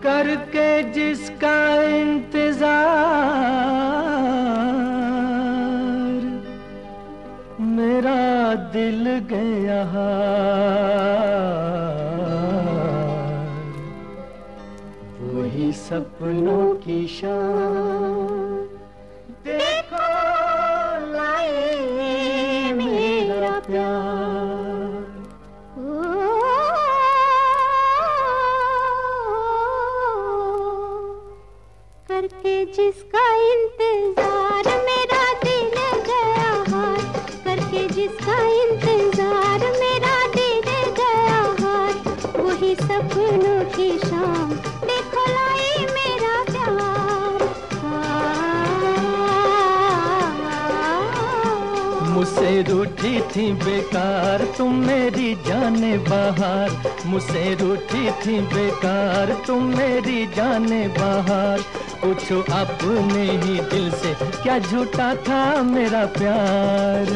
करके जिसका इंतजार मेरा दिल गया हार, वही सपनों की शान देखो लाए मेरा प्यार। करके जिसका इंतजार मेरा दिल गया हार, करके जिसका इंतजार मेरा दिल गया हार, वही सपनों की शाम देखो लाई मेरा प्यार। मुझसे रूठी थी बेकार तुम मेरी जाने बहार, मुझसे रूठी थी बेकार तुम मेरी जाने बहार। पूछो अपने ही दिल से क्या झूठा था मेरा प्यार।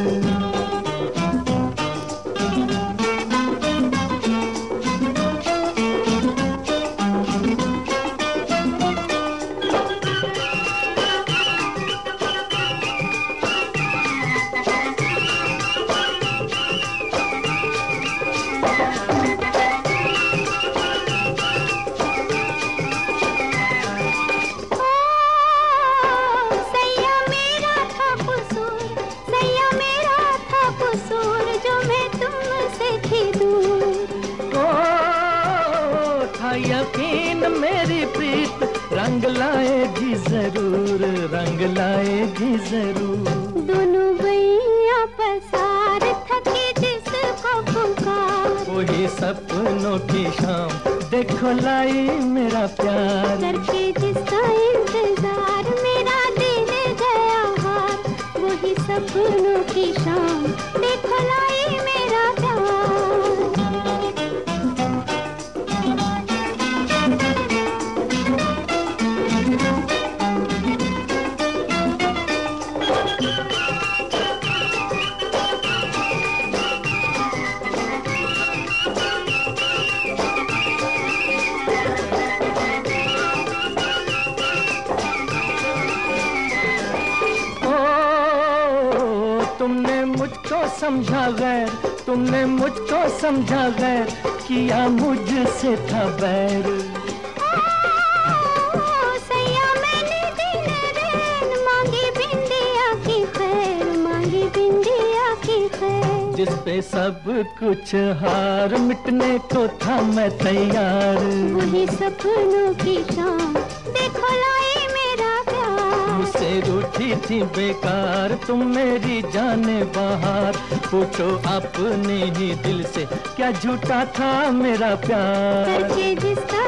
यकीन मेरी प्रीत रंग लाएगी जरूर, रंग लाएगी जरूर। दोनों भैया पसार थके जिसको पुकार, वही सपनों की शाम देखो लाई मेरा प्यार। करके जिसका इंतजार मेरा दिल गया हार, वही सपनों की शाम देखो लाई मेरा प्यार। तुमने मुझको समझा गैर, तुमने मुझको समझा गैर, किया मुझसे था बैर। सैया मैंने दिन रैन मांगी बिंदिया की खैर, मांगी बिंदिया की खैर। जिस पे सब कुछ हार मिटने को था मैं तैयार, वही सपनों की शाम देखो लाई मेरा प्यार। मुझसे रूठी थी बेकार तुम मेरी जाने बहार। पूछो अपने ही दिल से क्या झूठा था मेरा प्यार। करके जिसका